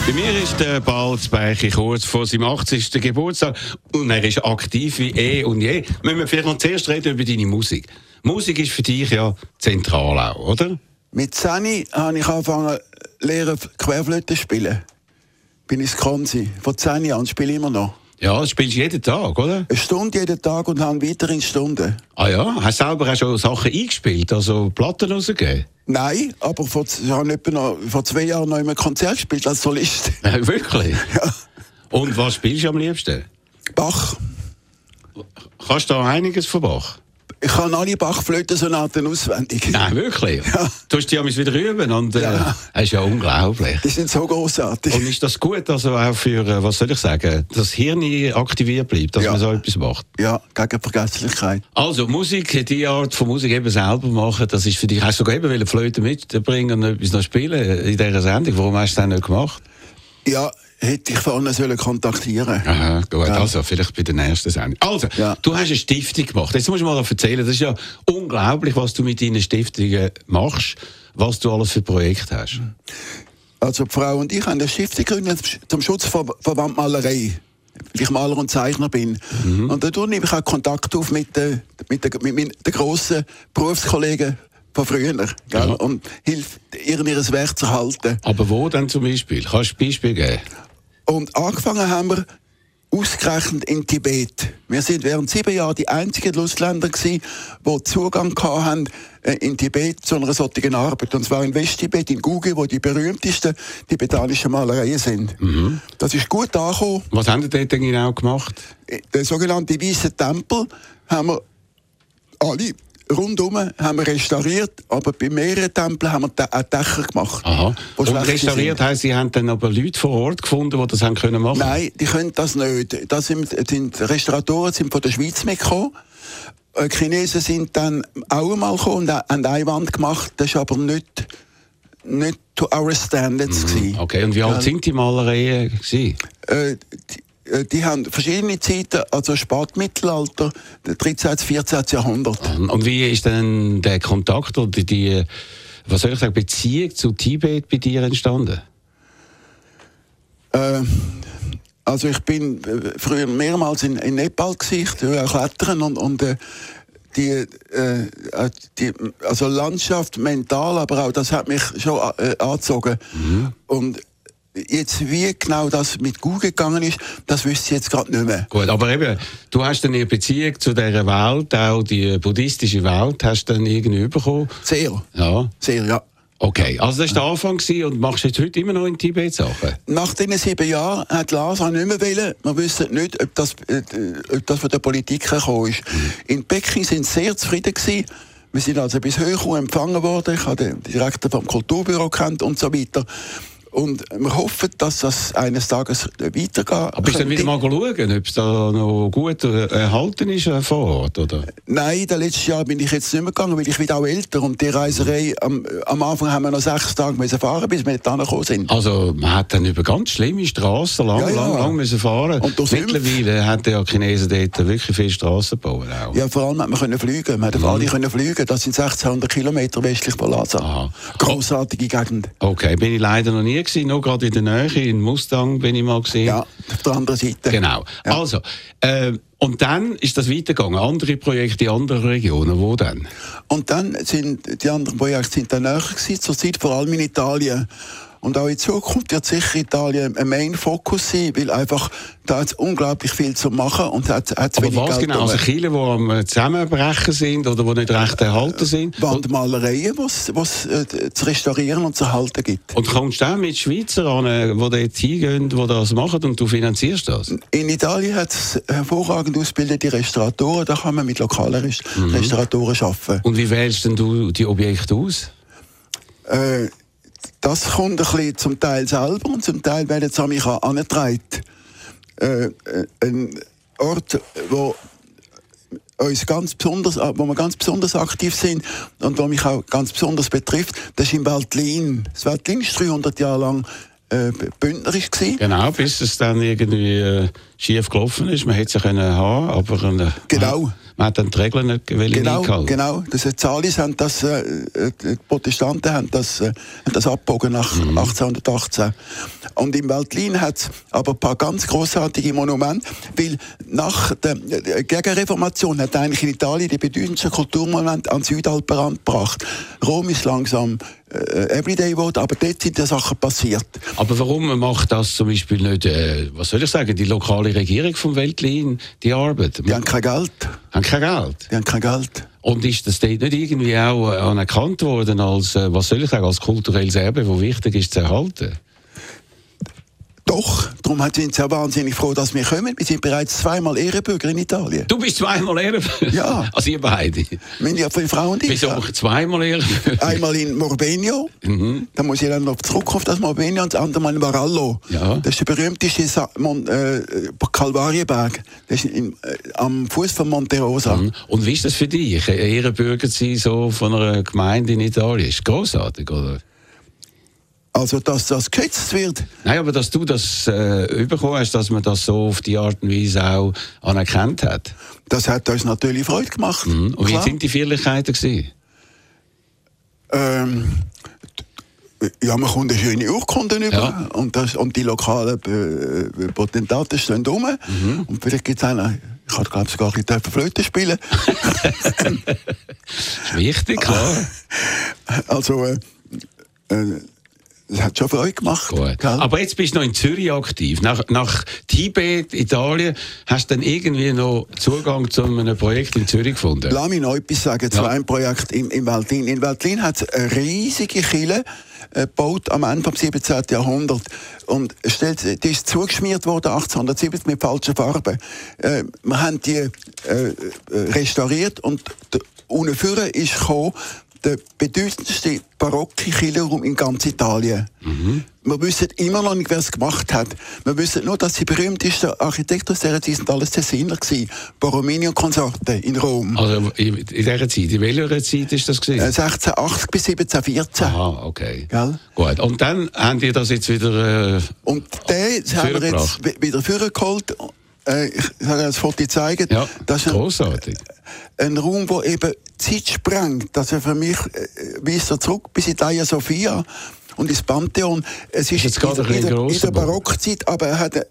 Bei mir ist der Balz Beichi kurz vor seinem 80. Geburtstag und er ist aktiv wie eh und je. Müssen wir vielleicht noch zuerst reden über deine Musik. Musik ist für dich ja zentral auch, oder?
Mit 10 habe ich angefangen lernen Querflöte spielen. Bin ins Konzi. Vor 10 Jahren spiele ich immer noch.
Ja, das spielst du jeden Tag, oder?
Eine Stunde jeden Tag und habe weitere Stunden.
Ah ja? Hast du selber auch schon Sachen eingespielt, also Platten rausgegeben?
Nein, aber ich habe etwa noch, vor 2 Jahren noch ein Konzert gespielt als Solist.
Wirklich?
Ja.
Und was spielst du am liebsten?
Bach.
Kannst du da einiges von Bach?
Ich kann alle Bach-Flötensonaten auswendig.
Nein, wirklich?
Ja.
Du hast die wieder üben und
Ja.
das ist ja unglaublich.
Die sind so großartig.
Und ist das gut, also auch für, was soll ich sagen, das Hirn aktiviert bleibt, dass
Ja.
man so etwas macht?
Ja, gegen Vergesslichkeit.
Also Musik, die Art von Musik eben selber machen, das ist für dich, hast du sogar eben Flöte mitbringen und etwas noch spielen in dieser Sendung, warum hast du das nicht gemacht?
Ja, hätte ich vorne sollen kontaktieren.
Aha, gut,
Ja.
also vielleicht bei der nächsten Sendung. Also,
Ja.
du hast eine Stiftung gemacht, jetzt musst du mal erzählen, das ist ja unglaublich, was du mit deinen Stiftungen machst, was du alles für Projekte hast.
Also die Frau und ich haben eine Stiftung gegründet zum Schutz vor Wandmalerei. Weil ich Maler und Zeichner bin. Und dadurch nehme ich auch Kontakt auf mit den grossen Berufskollegen von früher. Gell?
Ja.
Und hilft ihr Werk zu erhalten.
Aber wo denn zum Beispiel? Kannst du ein Beispiel geben?
Und angefangen haben wir ausgerechnet in Tibet. Wir sind während 7 Jahren die einzigen Ausländer gewesen, die Zugang hatten in Tibet zu einer solchen Arbeit. Und zwar in Westtibet, in Guge, wo die berühmtesten tibetanischen Malereien sind. Das ist gut angekommen.
Was haben die dort denn genau gemacht?
Der sogenannte Weiße Tempel haben wir alle rundum haben wir restauriert, aber bei mehreren Tempeln haben wir auch Dächer gemacht.
Aha.
die
Und
schlecht
restauriert
sind.
heisst, sie haben dann aber Leute vor Ort gefunden, die das haben können machen?
Nein, die können das nicht. Restauratoren sind von der Schweiz mitgekommen. Die Chinesen sind dann auch einmal gekommen und haben eine Wand gemacht. Das war aber nicht to our standards gewesen.
Okay, und wie alt sind die Malereien gewesen?
Die haben verschiedene Zeiten, also Spätmittelalter, 13. bis 14. Jahrhundert.
Und wie ist denn der Kontakt oder die was soll ich sagen, Beziehung zu Tibet bei dir entstanden?
Also ich bin früher mehrmals in Nepal gewesen, ich tue auch klettern und die also Landschaft mental, aber auch das hat mich schon angezogen. Und jetzt, wie genau das mit Google gegangen ist, das wüsste ich jetzt gerade nicht mehr.
Gut, aber eben, du hast dann eine Beziehung zu dieser Welt, auch die buddhistische Welt, hast du dann irgendwie bekommen?
Sehr,
Ja.
sehr, ja.
Okay, also das war der Anfang gewesen und machst jetzt heute immer noch in Tibet Sachen?
Nach diesen 7 Jahren hat Lhasa nicht mehr wollen. Wir wissen nicht, ob das von der Politik gekommen ist. In Peking sind sie sehr zufrieden gewesen. Wir sind also bis hoch empfangen worden. Ich habe den Direktor vom Kulturbüro kennt und so weiter. Und wir hoffen, dass das eines Tages weitergeht.
Aber bist du dann wieder mal schauen, ob es da noch gut erhalten ist vor Ort, oder?
Nein, das letzte Jahr bin ich jetzt nicht mehr gegangen, weil ich wieder auch älter und die Reiserei, am Anfang haben wir noch 6 Tage müssen fahren, bis wir da gekommen sind.
Also man hat dann über ganz schlimme Strassen lang müssen fahren.
Und durch
Mittlerweile hat ja die Chinesen dort wirklich viele Strassen gebaut. Auch.
Ja, vor allem hat man können fliegen. Man hat alle können fliegen. Das sind 1600 Kilometer westlich von Lhasa.
Aha.
Grossartige Gegend.
Okay, bin ich leider noch nie gewesen, nur gerade in der Nähe, in Mustang bin ich mal gesehen.
Ja, auf der anderen Seite.
Genau.
Ja.
Also, und dann ist das weitergegangen, andere Projekte in anderen Regionen, wo dann?
Und dann sind die anderen Projekte dann näher gewesen, zurzeit vor allem in Italien. Und auch in Zukunft wird sicher Italien ein Main-Fokus sein, weil einfach da hat unglaublich viel zu machen und hat
Aber
wenig
was
Geld
genau? Also Kirchen, die am Zusammenbrechen sind oder die nicht recht erhalten sind?
Wandmalereien, die es zu restaurieren und zu erhalten gibt.
Und kommst du auch mit Schweizer an, die dort hingehen, die das machen und du finanzierst das?
In Italien hat es hervorragend ausgebildete Restauratoren, da kann man mit lokalen Restauratoren arbeiten.
Und wie wählst denn du die Objekte aus?
Das kommt ein bisschen zum Teil selber und zum Teil werden es an mich herangetragen. Ein Ort, wo wir ganz besonders aktiv sind und was mich auch ganz besonders betrifft, das ist im Veltlin. Das Veltlin war 300 Jahre lang bündnerisch gewesen.
Genau, bis es dann irgendwie schief gelaufen ist. Man hätte es haben, aber
Genau.
Man hat dann die Regeln nicht eingehalten.
Genau. Die Salis haben das, die Protestanten haben das abgebogen nach 1818. Und im Veltlin hat es aber ein paar ganz grossartige Monumente, weil nach der Gegenreformation hat eigentlich in Italien die bedeutendsten Kulturmonumente an Südalpenrand gebracht. Rom ist langsam everyday geworden, aber dort sind die Sachen passiert.
Aber warum macht das zum Beispiel nicht, was soll ich sagen, die lokale Regierung vom Veltlin, die Arbeit?
Die haben kein Geld.
Die haben kein Geld. Und ist das dort nicht irgendwie auch anerkannt worden als, was soll ich sagen, als kulturelles Erbe, das wichtig ist zu erhalten?
Doch, darum sind sie ja wahnsinnig froh, dass wir kommen. Wir sind bereits 2-mal Ehrenbürger in Italien.
Du bist 2-mal Ehrenbürger?
Ja.
Also ihr beide?
Wir sind ja 5 Frauen und ich.
Wieso 2-mal Ehrenbürger?
Einmal in Morbegno, da muss ich dann noch zurück auf das Morbegno, und das andere Mal in Varallo.
Ja.
Das ist der berühmteste Kalvarieberg. Das ist am Fuß von Monte Rosa.
Und wie ist das für dich, Ehrenbürger zu sein so von einer Gemeinde in Italien? Ist grossartig, oder?
Also, dass das geschätzt wird.
Nein, aber dass du das bekommen hast, dass man das so auf die Art und Weise auch anerkannt hat.
Das hat uns natürlich Freude gemacht.
Und wie sind die Feierlichkeiten gewesen?
Ja, man kommt eine schöne Urkunde über,
Ja.
und die lokalen Potentaten stehen rum. Und vielleicht gibt es einen, ich habe glaube sogar ein bisschen Flöte spielen.
Das ist wichtig, klar.
Also, das hat schon Freude gemacht.
Gut.
Gell?
Aber jetzt bist du noch in Zürich aktiv. Nach Tibet, Italien, hast du dann irgendwie noch Zugang zu einem Projekt in Zürich gefunden?
Lass mich noch etwas sagen zu
Ja.
einem Projekt im Veltlin. In Veltlin hat es eine riesige Kirche gebaut am Ende des 17. Jahrhunderts. Und die ist zugeschmiert worden 1870 mit falschen Farben. Wir haben die restauriert und unten vorne ist gekommen, der bedeutendste barocke Kirchenraum in ganz Italien. Wir wissen immer noch nicht, wer es gemacht hat. Wir wissen nur, dass die berühmtesten Architekten aus dieser Zeit sind alles Tessiner gewesen. Borromini und Konsorte in Rom.
Also in dieser Zeit, in welcher Zeit ist das gewesen?
1680 bis 1714.
Aha, okay.
Gell?
Gut. Und dann haben die das jetzt wieder...
Und den haben wir jetzt wieder vorgeholt. Ich habe das Foto zeigen.
Ja,
Das ist
grossartig.
ein Raum, der eben Zeit sprengt. Also für mich weist er zurück bis in die Hagia Sophia und ins Pantheon. Es ist
Jetzt geht ein bisschen
in
grosser
der Barockzeit, aber er hat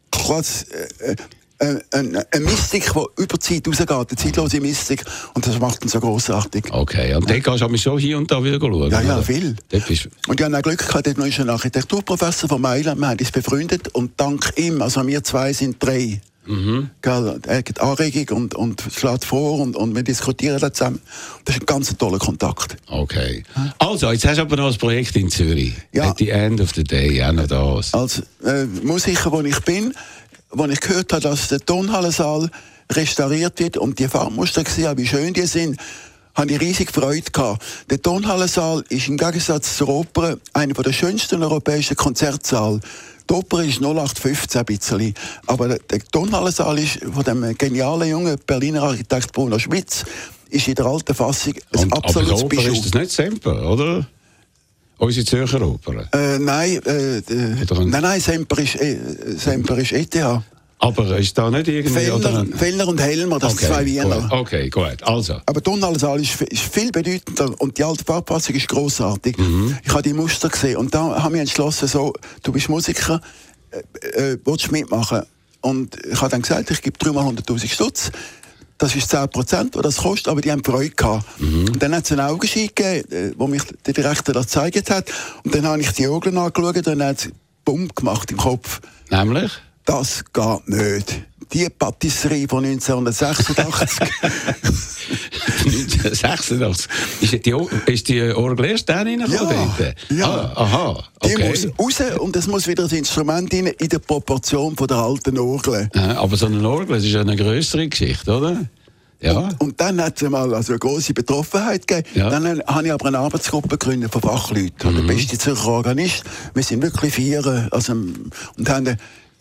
eine Mystik, die über die Zeit rausgeht, eine zeitlose Mystik. Und das macht ihn so grossartig.
Okay, und dann gehst du aber schon hier und da wieder schauen?
Ja,
oder?
viel.
Dort bist...
Und ich habe auch Glück gehabt, dort ist ein Architekturprofessor von Mailand, wir haben uns befreundet und dank ihm, also wir 2 sind 3. Gell, er hat Anregung und schlägt vor und wir diskutieren das zusammen. Das ist ein ganz toller Kontakt.
Okay. Also, jetzt hast du aber noch ein Projekt in Zürich.
Ja.
At the end of the day, auch noch das.
Als Musiker, wo ich bin, wo ich gehört habe, dass der Tonhallensaal restauriert wird und die Farbmuster gesehen habe, wie schön die sind, habe ich riesig Freude gehabt. Der Tonhallensaal ist im Gegensatz zur Oper einer der schönsten europäischen Konzertsäle. Die Oper ist 0815 ein bisschen, aber der Tonhallensaal ist von dem genialen jungen Berliner Architekt Bruno Schmitz, ist in der alten Fassung ein
Und, aber
absolutes
die Oper
Bijou.
ist das nicht Semper, oder? Unsere Zürcher Oper.
Nein, Semper ist ETH.
Aber ist da nicht irgendwie...
Fellner und Helmer, das sind 2 Wiener.
Gut. Okay, gut. Also.
Aber die Tonhallensaal ist viel bedeutender und die alte Farbfassung ist grossartig. Ich habe die Muster gesehen und da haben wir entschlossen, so, du bist Musiker, willst du mitmachen? Und ich habe dann gesagt, ich gebe 3 mal 100'000 Stutz. Das ist 10%, was das kostet, aber die haben Freude gehabt. Und dann hat es einen Augenschein gegeben, wo mich der Direktor das gezeigt hat. Und dann habe ich die Augen angeschaut und dann hat es Bumm gemacht im Kopf.
Nämlich?
Das geht nicht. Die Patisserie von 1986.
1986. Ist die Orgel erst dann reingekommen?
Ja.
Aha,
Die
okay.
muss raus und es muss wieder das Instrument rein in der Proportion von der alten Orgel.
Aber so eine Orgel, das ist ja eine grössere Geschichte, oder? Ja.
Und dann hat es mal eine grosse Betroffenheit gegeben.
Ja.
Dann habe ich aber eine Arbeitsgruppe gegründet von Fachleuten. Der beste Zürcher Organist. Wir sind wirklich 4.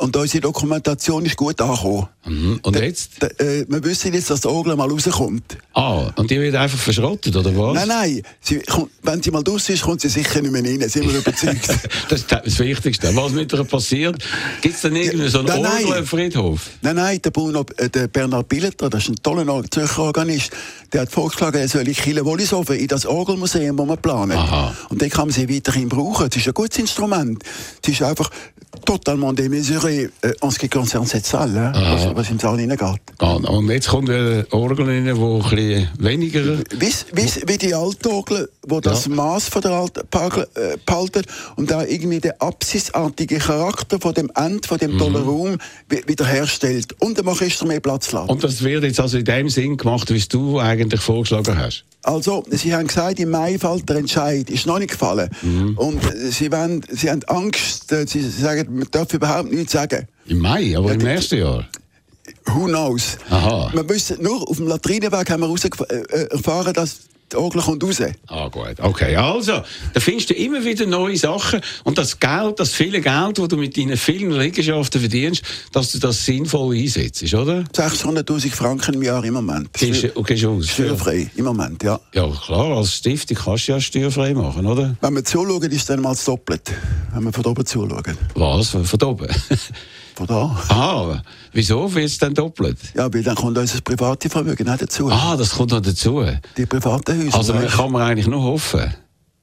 Und unsere Dokumentation ist gut angekommen.
Und jetzt?
Wir wissen jetzt, dass der Orgel mal rauskommt.
Und die wird einfach verschrottet, oder was?
Nein. Wenn sie mal draus ist, kommt sie sicher nicht mehr rein, sind wir überzeugt.
Das ist das Wichtigste. Was mit ihr passiert? Gibt es dann irgendwie so einen Orgelfriedhof?
Nein, der Bernhard Billeter, das ist ein toller Zürcher Organist, der hat vorgeschlagen, er soll Kille-Wollishofen in das Orgelmuseum, das wir planen.
Aha.
Und dann kann man sie weiterhin brauchen. Es ist ein gutes Instrument. Es ist einfach totalement démesuré en ce qui concerne cette salle, was im Saal hineingeht.
Und jetzt kommt eine Orgel rein, die ein bisschen weniger...
Wie die Altorgel, die das Maß von der Altorgel behalten und auch irgendwie den absissartigen Charakter von dem End, von dem tollen Raum wiederherstellt und dem Orchester mehr Platz lässt.
Und das wird jetzt also in dem Sinn gemacht, wie es du eigentlich vorgeschlagen hast?
Also, Sie haben gesagt, im Mai fällt der Entscheid, ist noch nicht gefallen. Und Sie haben Angst, Sie sagen, man darf überhaupt nichts sagen.
Im Mai, aber im nächsten Jahr?
Who knows?
Aha.
Wir wissen, nur auf dem Latrinenweg haben wir erfahren, dass die Orgel kommt raus.
Gut. Okay, also, da findest du immer wieder neue Sachen. Und das Geld, das viele Geld, das du mit deinen vielen Liegenschaften verdienst, dass du das sinnvoll einsetzt, oder?
600'000 Franken im Jahr im Moment.
Gehst du aus?
Steuerfrei, im Moment, ja.
Ja, klar, als Stiftung kannst du ja steuerfrei machen, oder?
Wenn wir zuschauen, ist es dann mal das Doppelt. Wenn wir von oben zuschauen.
Was? Von oben?
Von da.
Wieso wird es dann doppelt?
Ja, weil dann kommt unser privates Vermögen auch dazu.
Das kommt noch dazu.
Die privaten Häuser.
Also kann man eigentlich nur hoffen.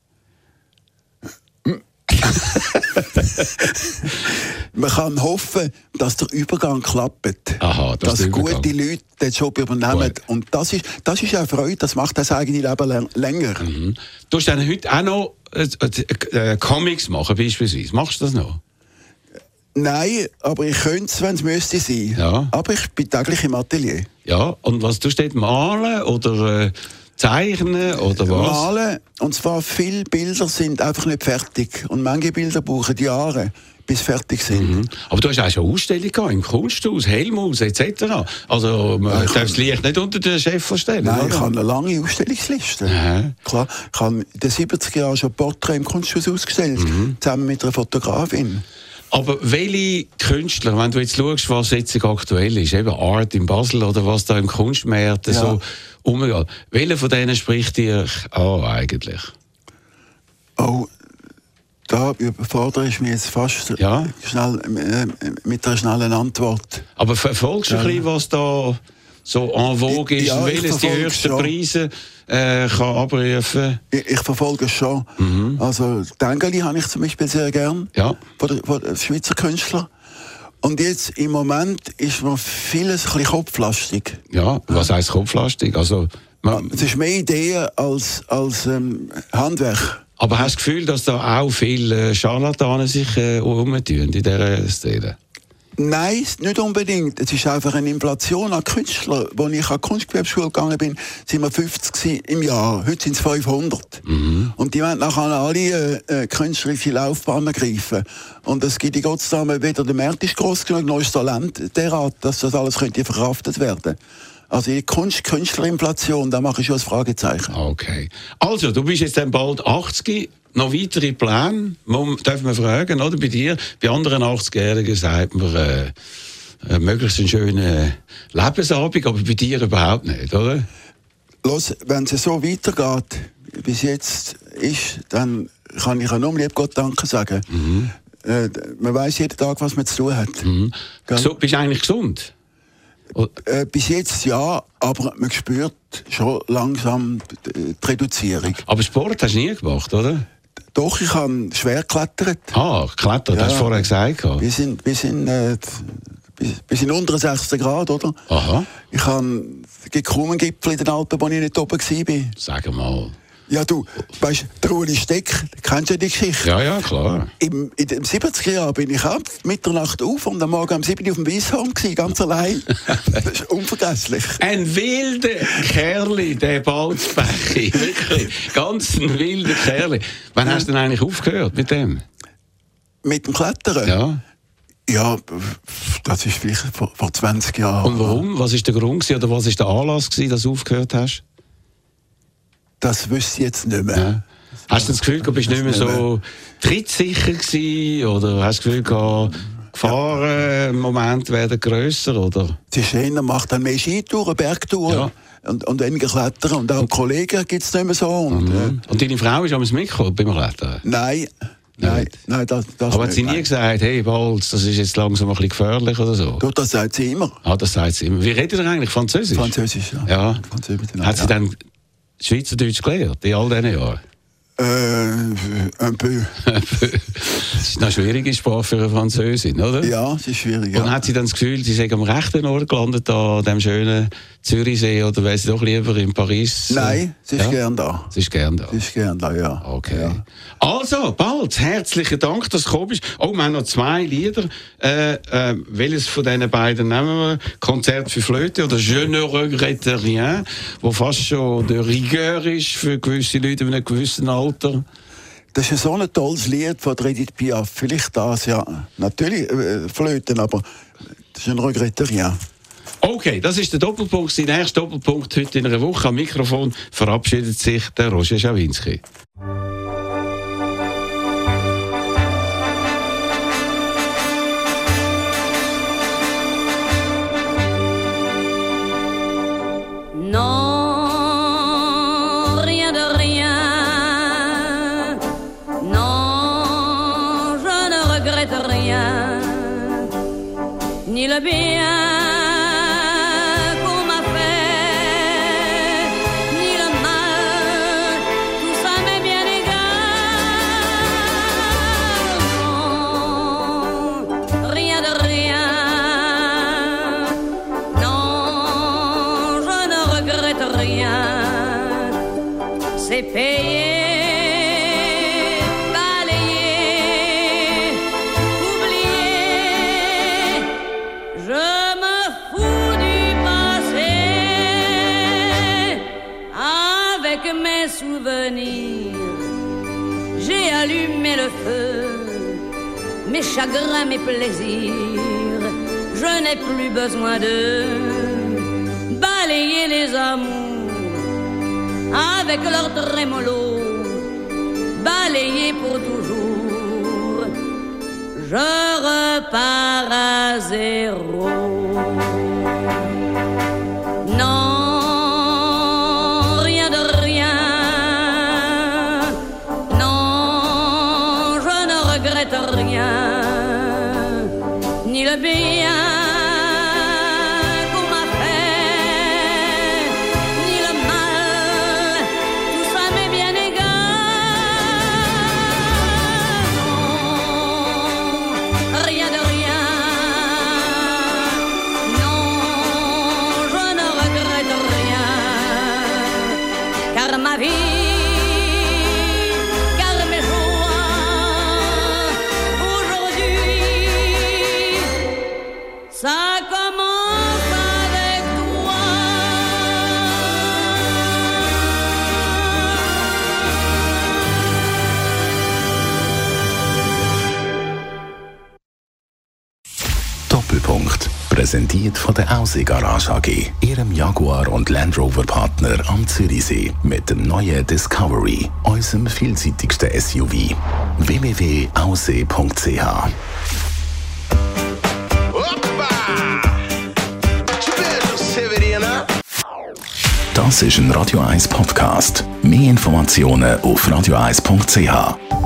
Man kann hoffen, dass der Übergang klappt. Dass gute Leute den Job übernehmen. Gut. Und das ist ja eine Freude, das macht das eigene Leben länger.
Du hast dann heute auch noch Comics machen, beispielsweise. Machst du das noch?
Nein, aber ich könnte es, wenn es müsste sein.
Ja.
Aber ich bin täglich im Atelier.
Ja, und was tust du dort? Malen oder zeichnen oder was?
Malen, und zwar viele Bilder sind einfach nicht fertig. Und manche Bilder brauchen Jahre, bis fertig sind.
Aber du hast auch schon Ausstellungen gehabt, im Kunsthaus, Helmhaus etc. Also man darf das Licht nicht unter den Chef vorstellen.
Nein,
oder?
ich habe eine lange Ausstellungsliste. Klar, ich habe in den 70er Jahren schon Porträts im Kunsthaus ausgestellt, zusammen mit einer Fotografin.
Aber welche Künstler, wenn du jetzt schaust, was jetzt aktuell ist, eben Art in Basel oder was da im Kunstmarkt so umgeht, welcher von denen spricht dir eigentlich?
Da überfordere ich mich jetzt fast schnell, mit einer schnellen Antwort.
Aber verfolgst du ein bisschen, was da so en vogue ist, welches die höchsten Preise kann abrufen?
Ich verfolge es schon. Also Tengeli habe ich zum Beispiel sehr gern, von der Schweizer Künstler. Und jetzt im Moment ist mir vieles ein bisschen kopflastig.
Ja, was heisst kopflastig? Also,
es ist mehr Ideen als Handwerk.
Aber hast du das Gefühl, dass da auch viele Scharlatane sich umtun in dieser Szene?
Nein, nicht unbedingt. Es ist einfach eine Inflation an Künstlern. Als ich an die Kunstgewerbeschule gegangen bin, sind wir 50 im Jahr. Heute sind es 500. Und die wollen nachher alle künstlerische Laufbahn ergreifen. Und es gibt in Gottes Namen weder der Markt ist gross genug, noch ist Talent derart, dass das alles könnte verkraftet werden. Also die Künstlerinflation, da mache ich schon ein Fragezeichen.
Okay. Also, du bist jetzt dann bald 80. Noch weitere Pläne? Darf man fragen, oder? Bei dir, bei anderen 80-Jährigen sagt man, möglichst einen schönen Lebensabend, aber bei dir überhaupt nicht, oder?
Los, wenn es so weitergeht, wie es jetzt ist, dann kann ich ja nur lieb Gott Danke sagen. Man weiss jeden Tag, was man zu tun hat.
So, bist du eigentlich gesund?
Bis jetzt ja, aber man spürt schon langsam die Reduzierung. Aber
Sport hast du nie gemacht, oder?
Doch, ich habe schwer geklettert.
Geklettert, hast du vorher gesagt.
Bis in unter 6. Grad, oder?
Aha.
Ich habe kaum einen Gipfel in den Alpen, wo ich nicht oben war.
Sag mal.
Ja, du, weißt, der Ueli Steck, kennst du die Geschichte?
Ja, klar.
In den 70er Jahren bin ich ab Mitternacht auf und am Morgen um 7 Uhr auf dem Weisshorn gewesen, ganz allein. Das ist unvergesslich.
Ein wilder Kerli, der Balzbechi. Wirklich. Ganz ein wilder Kerli. Wann hast du denn eigentlich aufgehört mit dem?
Mit dem Klettern?
Ja.
Ja, das ist vielleicht vor 20 Jahren.
Und warum? Was war der Grund oder was war der Anlass, dass du aufgehört hast?
Das wüsste ich jetzt nicht mehr.
Ja. Hast du das Gefühl, du bist nicht mehr so trittsicher gewesen? Oder hast du das Gefühl, Gefahren-Momente werden grösser, oder?
Es ist eher, macht dann mehr Skitouren, Bergtouren
Ja.
und weniger Klettern. Und auch Kollegen gibt es nicht mehr so. Und,
Und deine Frau ist am mitgekommen beim Klettern?
nein, das
Aber hat sie nie
nein.
gesagt, hey Balz, das ist jetzt langsam ein bisschen gefährlich oder so?
Doch, das sagt sie immer.
Ah, das sagt sie immer. Wie redet ihr eigentlich Französisch?
Französisch, ja.
Ja.
Französisch miteinander,
Hat sie dann Schweizerdeutsch gelernt, in all diesen Jahren?
ein peu.
Das ist eine schwierige Sprache für eine Französin, oder?
Ja, es ist schwierig.
Und
Ja.
hat sie dann das Gefühl, sie sei am rechten Ort gelandet, da an dem schönen Zürichsee, oder wäre sie doch lieber in Paris?
Nein, sie ist
Ja?
gern da.
Sie ist gern da.
Sie ist gern da, ja.
Okay.
Ja.
Also, bald. Herzlichen Dank, dass du gekommen bist. Oh, wir haben noch 2 Lieder. Welches von diesen beiden nehmen wir? Konzert für Flöte oder Je ne regrette rien, wo fast schon de Rigueur ist für gewisse Leute in einem gewissen Alter.
Das ist so ein tolles Lied von Edith Piaf. Vielleicht das, ja. Natürlich Flöten, aber das ist ein Regret rien.
Okay, das ist der Doppelpunkt. Sein erster Doppelpunkt heute in einer Woche. Am Mikrofon verabschiedet sich der Roger Schawinski.
Non, rien de rien. Non, je ne regrette rien. Ni le bien qu'on m'a fait, ni le mal. Tout ça m'est bien égal. Non, rien de rien. Non, je ne regrette rien. C'est payé, balayé, oublié. Je me fous du passé. Avec mes souvenirs, j'ai allumé le feu. Mes chagrins, mes plaisirs, je n'ai plus besoin de balayer les amours avec leur trémolo, balayer pour toujours. Je repars à zéro. Non, rien de rien. Non, je ne regrette rien. Ni le bien qu'on m'a fait, ni le mal, tout ça m'est bien égal. Non, rien de rien. Non, je ne regrette rien. Car ma vie, car mes joies, aujourd'hui, ça commence avec toi.
Doppelpunkt. Präsentiert von der Aussie Garage AG. Ihrem Jaguar und Land Rover Partner am Zürichsee. Mit dem neuen Discovery. Unserem vielseitigsten SUV. www.aussee.ch. Das ist ein Radio 1 Podcast. Mehr Informationen auf radio1.ch.